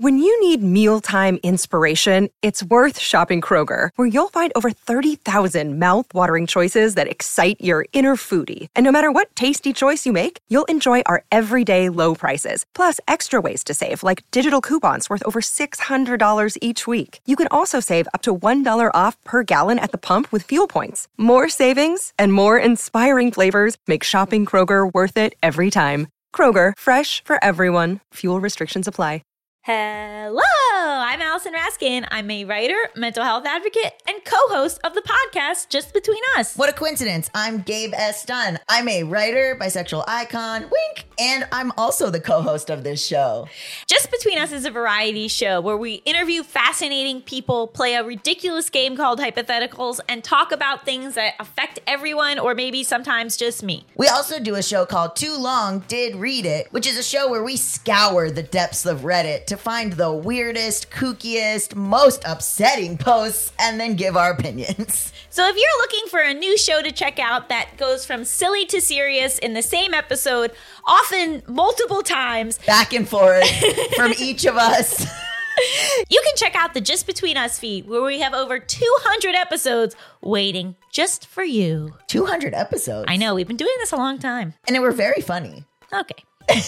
When you need mealtime inspiration, it's worth shopping Kroger, where you'll find over 30,000 mouth-watering choices that excite your inner foodie. And no matter what tasty choice you make, you'll enjoy our everyday low prices, plus extra ways to save, like digital coupons worth over $600 each week. You can also save up to $1 off per gallon at the pump with fuel points. More savings and more inspiring flavors make shopping Kroger worth it every time. Kroger, fresh for everyone. Fuel restrictions apply. Hello, I'm Allison Raskin. I'm a writer, mental health advocate, and co-host of the podcast Just Between Us. What a coincidence. I'm Gabe S. Dunn. I'm a writer, bisexual icon, wink, and I'm also the co-host of this show. Just Between Us is a variety show where we interview fascinating people, play a ridiculous game called Hypotheticals, and talk about things that affect everyone or maybe sometimes just me. We also do a show called Too Long Did Read It, which is a show where we scour the depths of Reddit to find the weirdest, kookiest, most upsetting posts and then give our opinions. So if you're looking for a new show to check out that goes from silly to serious in the same episode, often multiple times, back and forth from each of us, you can check out the Just Between Us feed, where we have over 200 episodes waiting just for you. 200 episodes? I know, we've been doing this a long time. And they were very funny. Okay.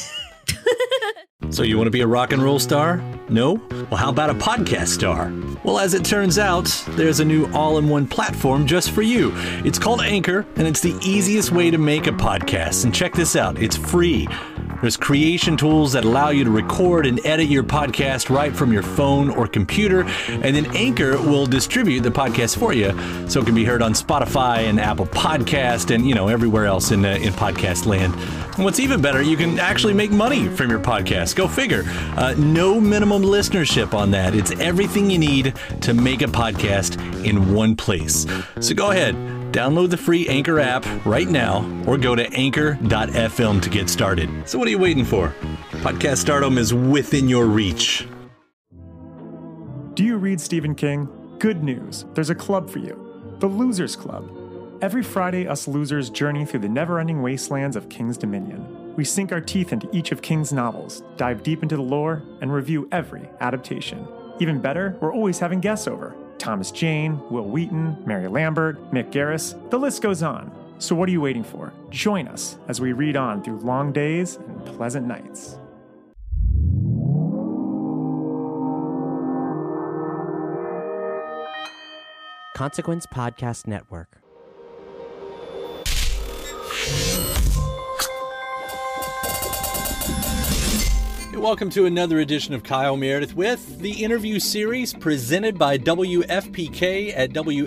So you want to be a rock and roll star? No? Well, how about a podcast star? Well, as it turns out, there's a new all-in-one platform just for you. It's called Anchor, and it's the easiest way to make a podcast. And check this out, it's free. There's creation tools that allow you to record and edit your podcast right from your phone or computer, and then Anchor will distribute the podcast for you, so it can be heard on Spotify and Apple Podcast and, everywhere else in podcast land. And what's even better, you can actually make money from your podcast. Go figure. No minimum listenership on that. It's everything you need to make a podcast in one place. So go ahead. Download the free Anchor app right now or go to anchor.fm to get started. So what are you waiting for? Podcast stardom is within your reach. Do you read Stephen King? Good news. There's a club for you. The Losers Club. Every Friday, us losers journey through the never-ending wastelands of King's Dominion. We sink our teeth into each of King's novels, dive deep into the lore, and review every adaptation. Even better, we're always having guests over. Thomas Jane, Will Wheaton, Mary Lambert, Mick Garris, the list goes on. So what are you waiting for? Join us as we read on through long days and pleasant nights. Consequence Podcast Network. Welcome to another edition of Kyle Meredith with the interview series presented by WFPK at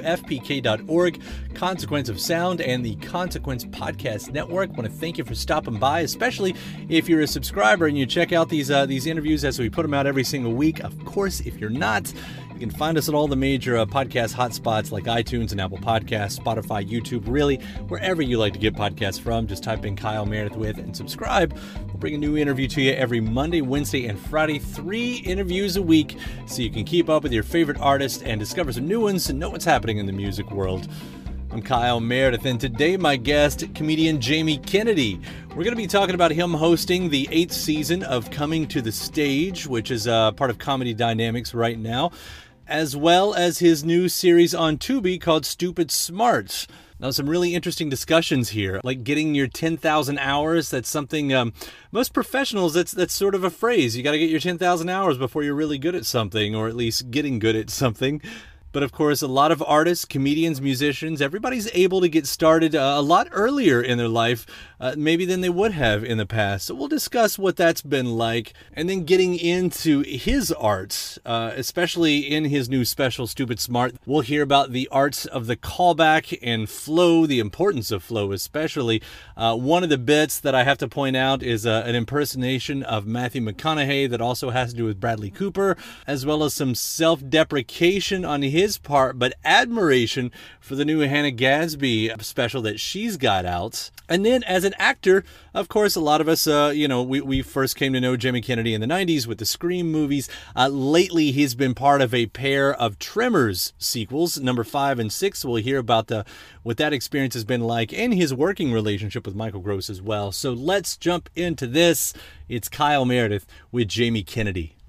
WFPK.org, Consequence of Sound, and the Consequence Podcast Network. I want to thank you for stopping by, especially if you're a subscriber and you check out these interviews as we put them out every single week. Of course, if you're not, you can find us at all the major podcast hotspots like iTunes and Apple Podcasts, Spotify, YouTube, really, wherever you like to get podcasts from. Just type in Kyle Meredith with and subscribe. We'll bring a new interview to you every Monday, Wednesday, and Friday. 3 interviews a week so you can keep up with your favorite artists and discover some new ones and know what's happening in the music world. I'm Kyle Meredith, and today my guest, comedian Jamie Kennedy. We're going to be talking about him hosting the 8th season of Coming to the Stage, which is part of Comedy Dynamics right now, as well as his new series on Tubi called Stupid Smart. Now, some really interesting discussions here, like getting your 10,000 hours. That's something, most professionals, that's sort of a phrase. You got to get your 10,000 hours before you're really good at something, or at least getting good at something. But of course, a lot of artists, comedians, musicians, everybody's able to get started a lot earlier in their life, maybe than they would have in the past. So we'll discuss what that's been like, and then getting into his arts, especially in his new special, Stupid Smart. We'll hear about the arts of the callback and flow, the importance of flow especially. One of the bits that I have to point out is an impersonation of Matthew McConaughey that also has to do with Bradley Cooper, as well as some self-deprecation on his part, but admiration for the new Hannah Gadsby special that she's got out. And then as an actor, of course, a lot of us, we first came to know Jamie Kennedy in the 90s with the Scream movies. Lately, he's been part of a pair of Tremors sequels, number 5 and 6. We'll hear about what that experience has been like and his working relationship with Michael Gross as well. So let's jump into this. It's Kyle Meredith with Jamie Kennedy.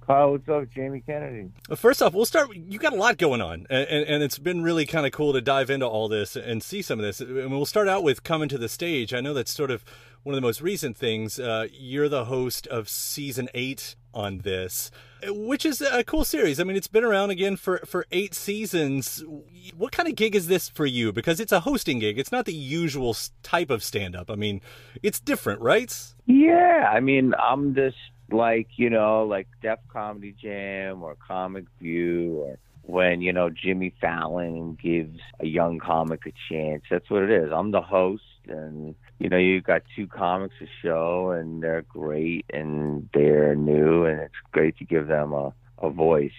Kyle, what's up? Jamie Kennedy. First off, we'll start. You got a lot going on, and it's been really kind of cool to dive into all this and see some of this. And we'll start out with Coming to the Stage. I know that's sort of one of the most recent things. You're the host of season 8 on this, which is a cool series. I mean, it's been around again for 8 seasons. What kind of gig is this for you? Because it's a hosting gig. It's not the usual type of stand-up. I mean, it's different, right? Yeah, I mean, I'm just like Def Comedy Jam or Comic View, or when, Jimmy Fallon gives a young comic a chance. That's what it is. I'm the host, and, you've got 2 comics a show, and they're great, and they're new, and it's great to give them a voice,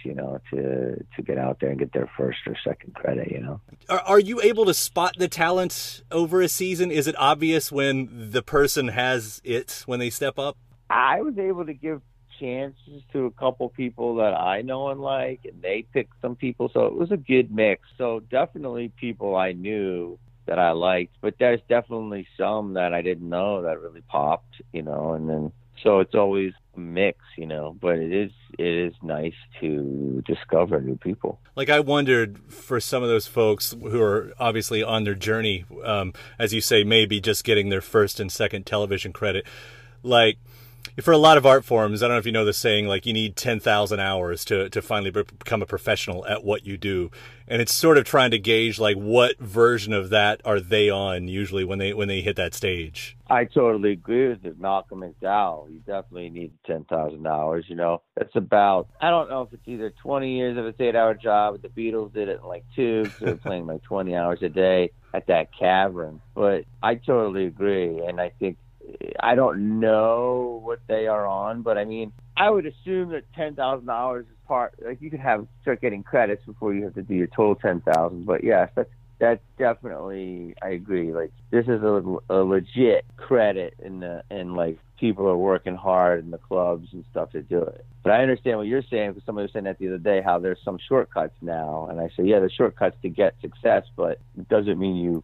to get out there and get their first or second credit, Are you able to spot the talent over a season? Is it obvious when the person has it when they step up? I was able to give chances to a couple people that I know and like, and they picked some people, so it was a good mix. So definitely people I knew that I liked, but there's definitely some that I didn't know that really popped, and then so it's always a mix, but it is nice to discover new people. Like, I wondered for some of those folks who are obviously on their journey, as you say, maybe just getting their first and second television credit, like, for a lot of art forms, I don't know if you know the saying, like, you need 10,000 hours to finally become a professional at what you do. And it's sort of trying to gauge, like, what version of that are they on usually when they hit that stage. I totally agree with it. Malcolm McDowell, you definitely need 10,000 hours, That's about, I don't know if it's either 20 years of a 8-hour job, but the Beatles did it in like 2, because they were playing like 20 hours a day at that cavern. But I totally agree, and I think, I don't know what they are on, but I mean, I would assume that 10,000 hours is part, like, you could start getting credits before you have to do your total 10,000. But yes, that's definitely, I agree. Like, this is a legit credit, and like, people are working hard in the clubs and stuff to do it. But I understand what you're saying, because somebody was saying that the other day, how there's some shortcuts now. And I say, yeah, there's shortcuts to get success, but it doesn't mean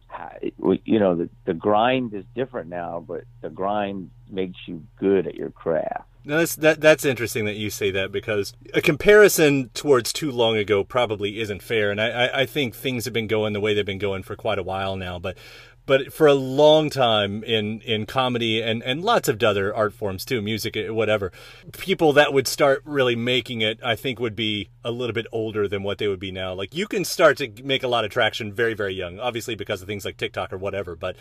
the grind is different now, but the grind makes you good at your craft. Now, that's interesting that you say that, because a comparison towards too long ago probably isn't fair. And I think things have been going the way they've been going for quite a while now. But for a long time in comedy and lots of other art forms too, music, whatever, people that would start really making it, I think, would be a little bit older than what they would be now. Like, you can start to make a lot of traction very, very young, obviously because of things like TikTok or whatever, but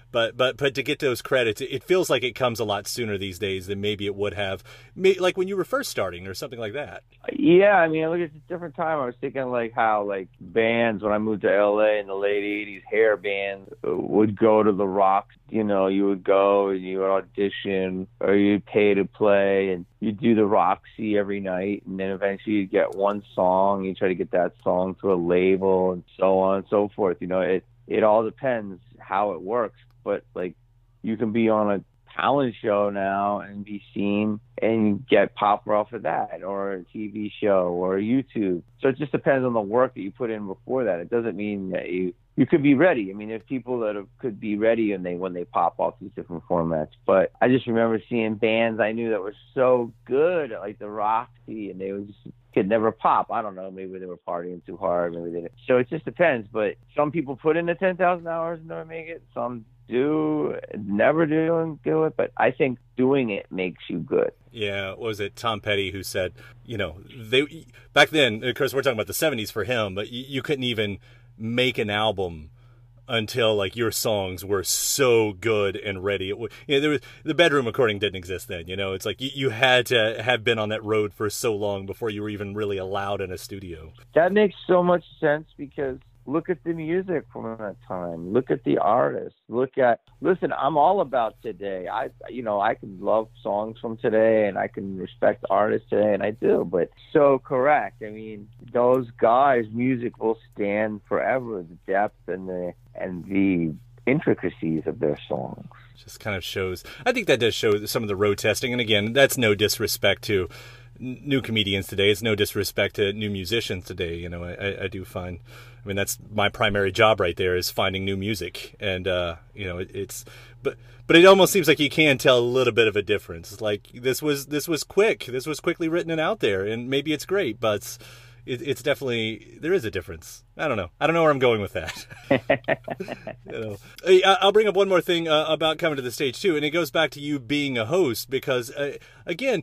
to get those credits, it feels like it comes a lot sooner these days than maybe it would have, like when you were first starting or something like that. Yeah, I mean, look, it's a different time. I was thinking like how, like, bands, when I moved to LA in the late 80s, hair bands would go to the Rocks. You would go and you would audition, or you'd pay to play, and you'd do the Roxy every night, and then eventually you'd get one song, you try to get that song to a label, and so on and so forth. It all depends how it works. But, like, you can be on a talent show now and be seen and get pop off of that, or a TV show or YouTube. So it just depends on the work that you put in before that. It doesn't mean that you could be ready. I mean, there's people that could be ready when they pop off these different formats. But I just remember seeing bands I knew that were so good, like the Roxy, and they could never pop. I don't know, maybe they were partying too hard, maybe they didn't. So it just depends. But some people put in the 10,000 hours and never make it. Some do, never do, and do it. But I think doing it makes you good. Yeah, what was it, Tom Petty, who said, they back then, of course we're talking about the 70s for him, but you couldn't even make an album until, like, your songs were so good and ready. There was, the bedroom recording didn't exist then. It's like you had to have been on that road for so long before you were even really allowed in a studio. That makes so much sense, because look at the music from that time. Look at the artists. Listen, I'm all about today. I can love songs from today, and I can respect artists today, and I do. But so correct. I mean, those guys' music will stand forever. The depth and the intricacies of their songs. Just kind of shows. I think that does show some of the road testing. And again, that's no disrespect to new comedians today. It's no disrespect to new musicians today. You know, I do find, I mean, that's my primary job right there, is finding new music. And, you know, but it almost seems like you can tell a little bit of a difference. Like this was quick. This was quickly written and out there, and maybe it's great, but it's definitely, there is a difference. I don't know where I'm going with that. You know, I'll bring up one more thing about coming to the stage too, and it goes back to you being a host, because again,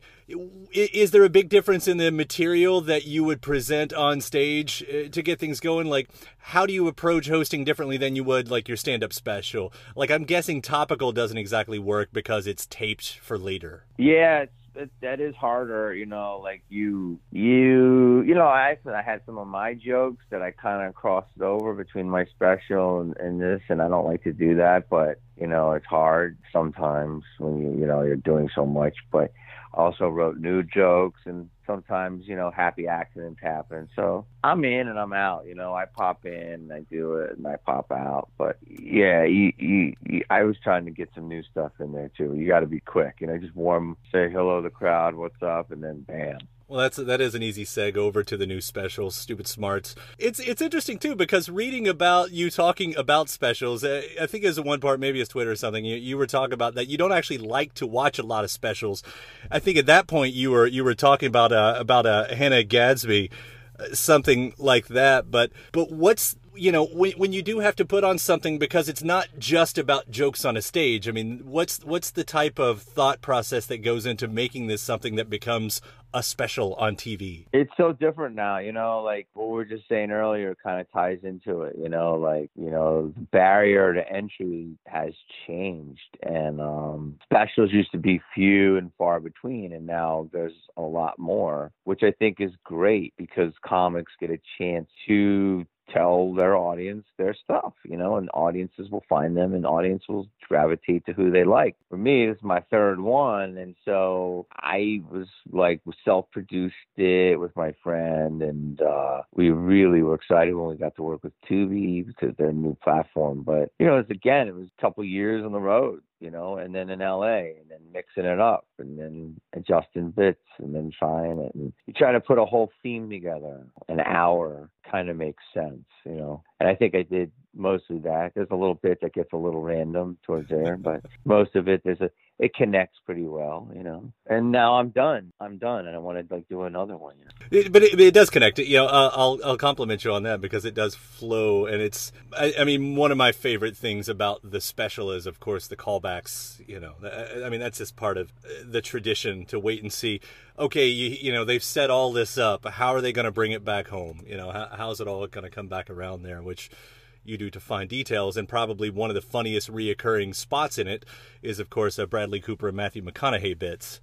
is there a big difference in the material that you would present on stage to get things going? Like, how do you approach hosting differently than you would like your stand-up special? Like, I'm guessing topical doesn't exactly work because it's taped for later. Yeah, that is harder, you know, like you know, I had some of my jokes that I kind of crossed over between my special and this, and I don't like to do that, but, you know, it's hard sometimes when you know, you're doing so much. But I also wrote new jokes, and sometimes, you know, happy accidents happen. So I'm in and I'm out, you know, I pop in and I do it and I pop out. But yeah, I was trying to get some new stuff in there too. You got to be quick, you know, just say hello to the crowd, what's up, and then bam. Well, that is an easy seg over to the new specials, Stupid Smarts. It's interesting too, because reading about you talking about specials, I think as one part, maybe it's Twitter or something, you were talking about that you don't actually like to watch a lot of specials. I think at that point you were talking about Hannah Gadsby, something like that. But what's, you know, when you do have to put on something, because it's not just about jokes on a stage. I mean, what's the type of thought process that goes into making this something that becomes a special on TV? It's so different now, you know, like what we were just saying earlier kind of ties into it, you know, like, you know, the barrier to entry has changed, and specials used to be few and far between, and now there's a lot more, which I think is great, because comics get a chance to tell their audience their stuff, you know, and audiences will find them, and audience will gravitate to who they like. For me, this is my third one, and so I was like, self-produced it with my friend, and we really were excited when we got to work with Tubi, because they're a new platform. But, you know, it was a couple years on the road, you know, and then in LA, and then mixing it up, and then adjusting bits, and then trying it. And you try to put a whole theme together, an hour kind of makes sense, you know. And I think I did mostly that. There's a little bit that gets a little random towards there, but most of it, it connects pretty well, you know. And now I'm done, and I want to like do another one. You know? But it does connect. You know, I'll compliment you on that, because it does flow, and it's. I mean, one of my favorite things about the special is, of course, the callbacks. You know, I mean, that's just part of the tradition to wait and see. Okay, you know, they've set all this up. How are they going to bring it back home? You know, how's it all going to come back around there? Which you do to find details, and probably one of the funniest reoccurring spots in it is, of course, Bradley Cooper and Matthew McConaughey bits.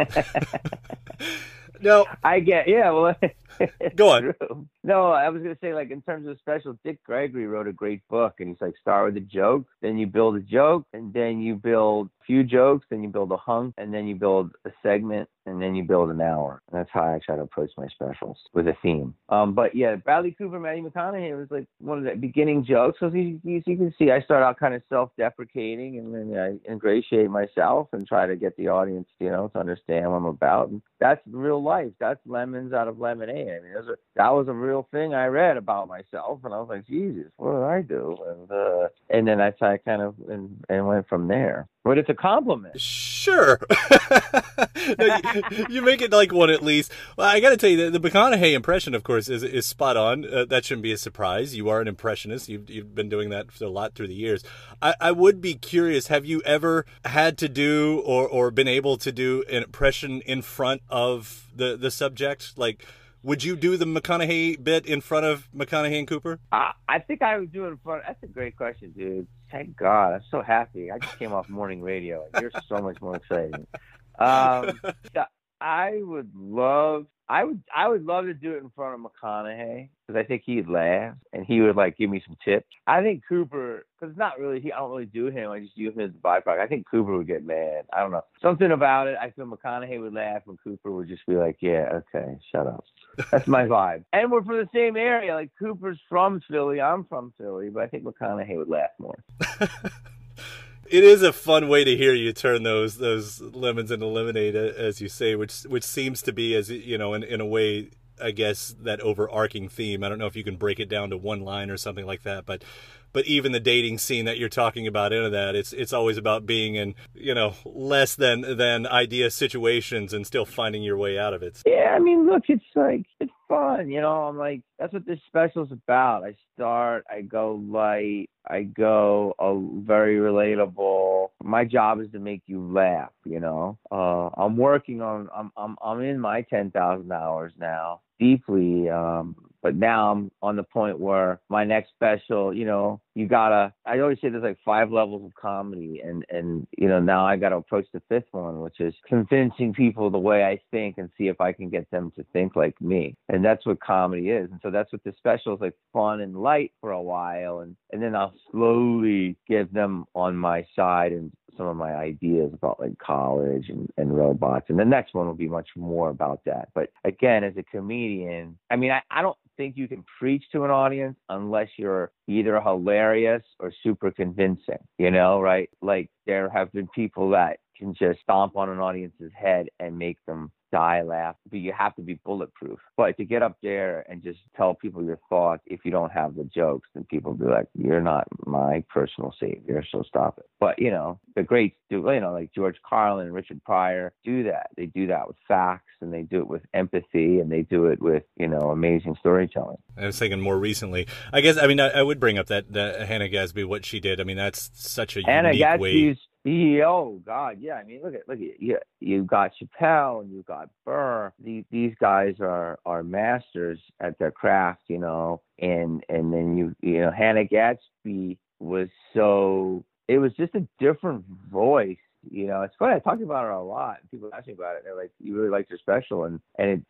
No, I get, yeah, well, go on. True. No, I was going to say, like, in terms of special, Dick Gregory wrote a great book, and he's like, start with a joke, then you build a joke, and then you build a few jokes, then you build a hunk, and then you build a segment, and then you build an hour. And that's how I try to approach my specials, with a theme. But yeah, Bradley Cooper, Matthew McConaughey was like one of the beginning jokes. So as you can see, I start out kind of self-deprecating, and then I ingratiate myself and try to get the audience, you know, to understand what I'm about. And that's real life. That's lemons out of lemonade. I mean, that was a real thing I read about myself, and I was like, Jesus, what did I do? And then I kind of and went from there. But it's a compliment. Sure. No, you make it like one at least. Well, I got to tell you, the McConaughey impression, of course, is spot on. That shouldn't be a surprise. You are an impressionist. You've been doing that for a lot through the years. I would be curious, have you ever had to do or been able to do an impression in front of the subject? Like, would you do the McConaughey bit in front of McConaughey and Cooper? I think I would do it in front. That's a great question, dude. Thank God. I'm so happy. I just came off morning radio. You're so much more exciting. I would love to do it in front of McConaughey, because I think he'd laugh and he would like give me some tips. I think Cooper, because it's not really, I don't really do him. I just use him as a byproduct. I think Cooper would get mad. I don't know. Something about it. I feel McConaughey would laugh and Cooper would just be like, yeah, okay, shut up. That's my vibe. And we're from the same area. Like, Cooper's from Philly. I'm from Philly, but I think McConaughey would laugh more. It is a fun way to hear you turn those lemons into lemonade, as you say, which seems to be, as you know, in a way, I guess, that overarching theme. I don't know if you can break it down to one line or something like that, but even the dating scene that you're talking about into that, it's always about being in, you know, less than ideal situations and still finding your way out of it. Yeah, I mean, look, it's fun, you know. I'm like, that's what this special's about. I go light, I go very relatable. My job is to make you laugh, you know. I'm working on, I'm in my 10,000 hours now, deeply. But now I'm on the point where my next special, you know, I always say there's like 5 levels of comedy, and you know, now I got to approach the 5th one, which is convincing people the way I think and see if I can get them to think like me. And that's what comedy is. And so that's what the special is, like, fun and light for a while, and then I'll slowly get them on my side and some of my ideas about like college and robots. And the next one will be much more about that. But again, as a comedian, I mean, I don't think you can preach to an audience unless you're either hilarious or super convincing, you know, right? Like, there have been people that can just stomp on an audience's head and make them die laugh, but you have to be bulletproof. But to get up there and just tell people your thoughts, if you don't have the jokes, then people be like, you're not my personal savior, so stop it. But, you know, the greats do, you know, like George Carlin and Richard Pryor do that. They do that with facts, and they do it with empathy, and they do it with, you know, amazing storytelling. I was thinking more recently, I guess, I mean, I would bring up that Hannah Gadsby, what she did. I mean, that's such a Hannah unique Gadsby's way. Oh God, yeah. I mean, look at you got Chappelle and you got Burr. These guys are masters at their craft, you know. And then you know, Hannah Gadsby was it was just a different voice. You know, it's funny. I talked about her a lot. People ask me about it. They're like, "You really liked her special?" And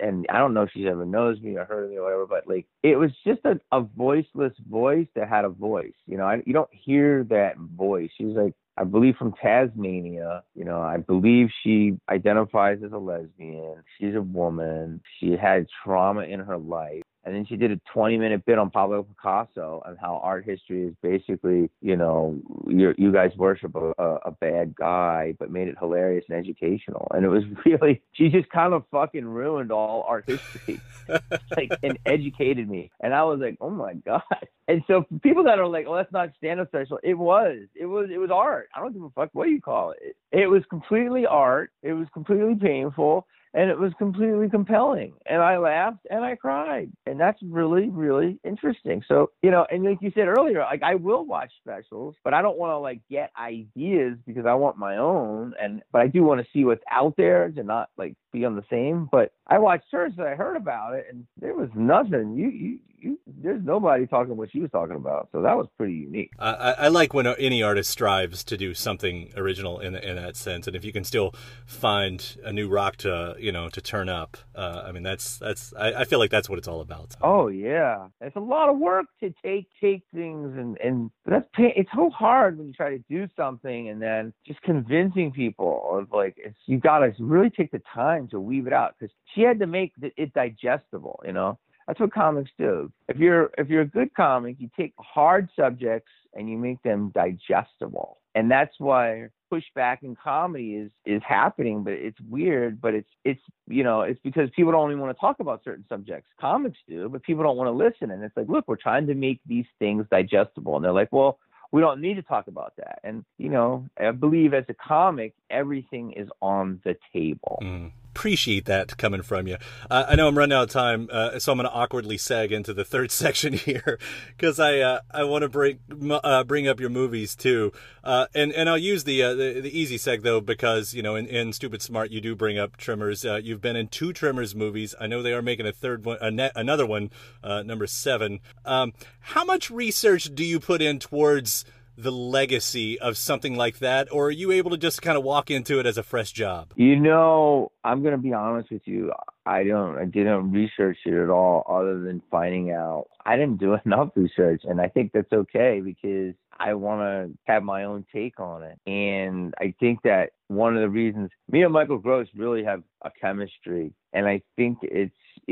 I don't know if she's ever knows me or heard of me or whatever, but like, it was just a voiceless voice that had a voice. You know, you don't hear that voice. She's like, I believe, from Tasmania. You know, I believe she identifies as a lesbian. She's a woman. She had trauma in her life. And then she did a 20-minute bit on Pablo Picasso and how art history is basically, you know, you guys worship a bad guy, but made it hilarious and educational. And it was really, she just kind of fucking ruined all art history, like, and educated me. And I was like, oh my God. And so for people that are like, oh, that's not stand-up special, it was art. I don't give a fuck what you call it. It was completely art. It was completely painful. And it was completely compelling. And I laughed and I cried. And that's really, really interesting. So, you know, and like you said earlier, like, I will watch specials, but I don't want to like get ideas because I want my own. But I do want to see what's out there to not like be on the same. But I watched hers and I heard about it, and there was nothing. There's nobody talking what she was talking about. So that was pretty unique. I like when any artist strives to do something original in that sense. And if you can still find a new rock to turn up, I mean, I feel like that's what it's all about. Oh yeah. It's a lot of work to take things and it's so hard when you try to do something and then just convincing people of like, you got to really take the time to weave it out, because she had to make it digestible, you know. That's what comics do. If you're a good comic, you take hard subjects and you make them digestible. And that's why pushback in comedy is happening, but it's weird, but it's you know, it's because people don't even want to talk about certain subjects. Comics do, but people don't want to listen. And it's like, look, we're trying to make these things digestible. And they're like, well, we don't need to talk about that. And, you know, I believe as a comic, everything is on the table. Appreciate that coming from you. I know I'm running out of time, so I'm going to awkwardly seg into the third section here, because I want to bring up your movies too, and I'll use the easy seg though, because you know in Stupid Smart you do bring up Tremors. You've been in 2 Tremors movies. I know they are making a third one, another one, number 7. How much research do you put in towards the legacy of something like that, or are you able to just kind of walk into it as a fresh job? You know, I'm going to be honest with you. I didn't research it at all, other than finding out. I didn't do enough research, and I think that's okay, because I want to have my own take on it. And I think that one of the reasons me and Michael Gross really have a chemistry, and I think it's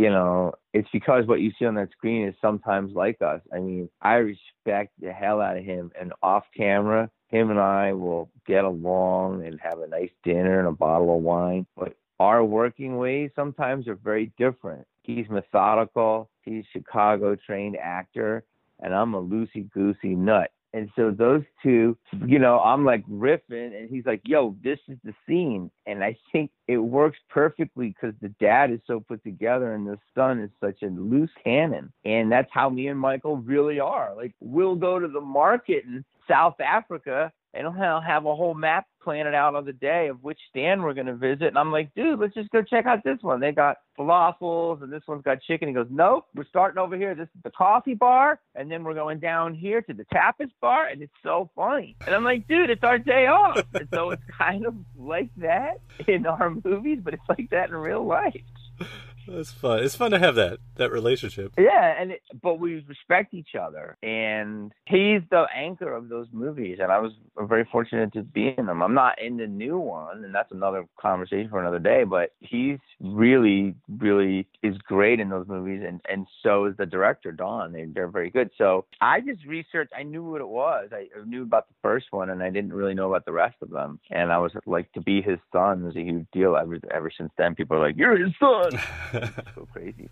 because what you see on that screen is sometimes like us. I mean, I respect the hell out of him, and off camera, him and I will get along and have a nice dinner and a bottle of wine. But our working ways sometimes are very different. He's methodical. He's a Chicago-trained actor, and I'm a loosey-goosey nut. And so those two, I'm like riffing, and he's like, yo, this is the scene. And I think it works perfectly because the dad is so put together and the son is such a loose cannon. And that's how me and Michael really are. Like, we'll go to the market in South Africa and I'll have a whole map planted out on the day of which stand we're going to visit. And I'm like, dude, let's just go check out this one. They got falafels and this one's got chicken. He goes, nope, we're starting over here. This is the coffee bar. And then we're going down here to the tapas bar. And it's so funny. And I'm like, dude, it's our day off. And so it's kind of like that in our movies, but it's like that in real life. That's fun. It's fun to have that relationship. Yeah, but we respect each other, and he's the anchor of those movies, and I was very fortunate to be in them. I'm not in the new one, and that's another conversation for another day, but he's really, really is great in those movies, and so is the director, Don. They're very good. So I just researched. I knew what it was. I knew about the first one, and I didn't really know about the rest of them, and I was like, to be his son was a huge deal. Ever since then, people are like, you're his son. So crazy.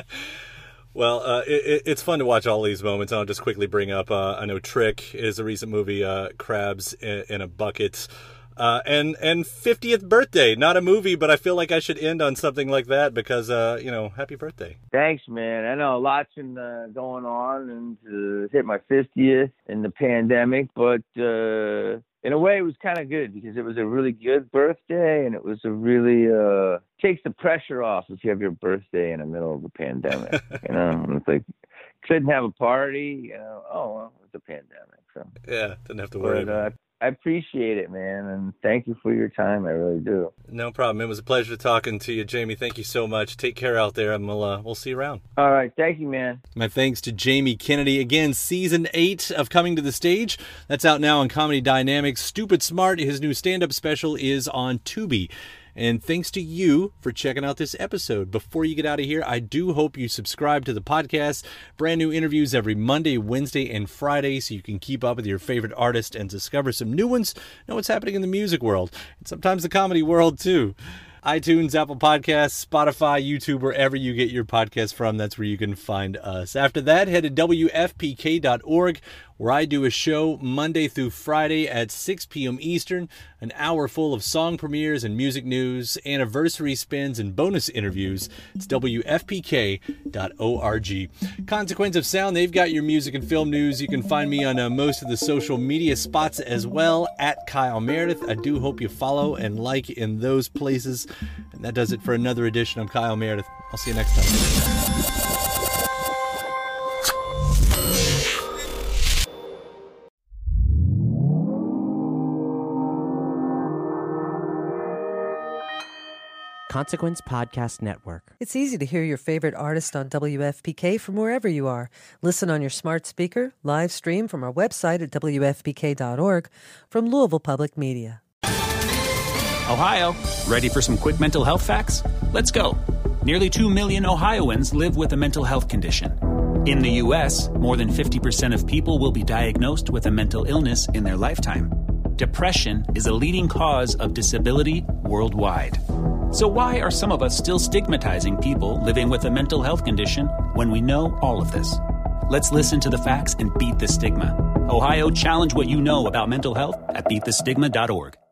Well, it's fun to watch all these moments. I'll just quickly bring up, I know Trick is a recent movie, Crabs in a Bucket, and 50th birthday, not a movie, but I feel like I should end on something like that because, happy birthday. Thanks, man. I know a lot's been going on and hit my 50th in the pandemic, but in a way, it was kind of good because it was a really good birthday, and it was a really takes the pressure off if you have your birthday in the middle of a pandemic. It's like couldn't have a party. Oh well, it's a pandemic, so yeah, didn't have to worry about it. I appreciate it, man, and thank you for your time. I really do. No problem. It was a pleasure talking to you, Jamie. Thank you so much. Take care out there, and we'll see you around. All right. Thank you, man. My thanks to Jamie Kennedy. Again, Season 8 of Coming to the Stage. That's out now on Comedy Dynamics. Stupid Smart, his new stand-up special, is on Tubi. And thanks to you for checking out this episode. Before you get out of here, I do hope you subscribe to the podcast. Brand new interviews every Monday, Wednesday, and Friday, so you can keep up with your favorite artist and discover some new ones. Know what's happening in the music world, and sometimes the comedy world, too. iTunes, Apple Podcasts, Spotify, YouTube, wherever you get your podcast from, that's where you can find us. After that, head to WFPK.org, where I do a show Monday through Friday at 6 p.m. Eastern, an hour full of song premieres and music news, anniversary spins, and bonus interviews. It's WFPK.org. Consequence of Sound, they've got your music and film news. You can find me on most of the social media spots as well, at Kyle Meredith. I do hope you follow and like in those places. And that does it for another edition of Kyle Meredith. I'll see you next time. Consequence Podcast Network. It's easy to hear your favorite artist on WFPK from wherever you are. Listen on your smart speaker, live stream from our website at WFPK.org. From Louisville Public Media. Ohio, ready for some quick mental health facts? Let's go. Nearly 2 million Ohioans live with a mental health condition. In the U.S., more than 50% of people will be diagnosed with a mental illness in their lifetime. Depression is a leading cause of disability worldwide. So why are some of us still stigmatizing people living with a mental health condition when we know all of this? Let's listen to the facts and beat the stigma. Ohio, challenge what you know about mental health at beatthestigma.org.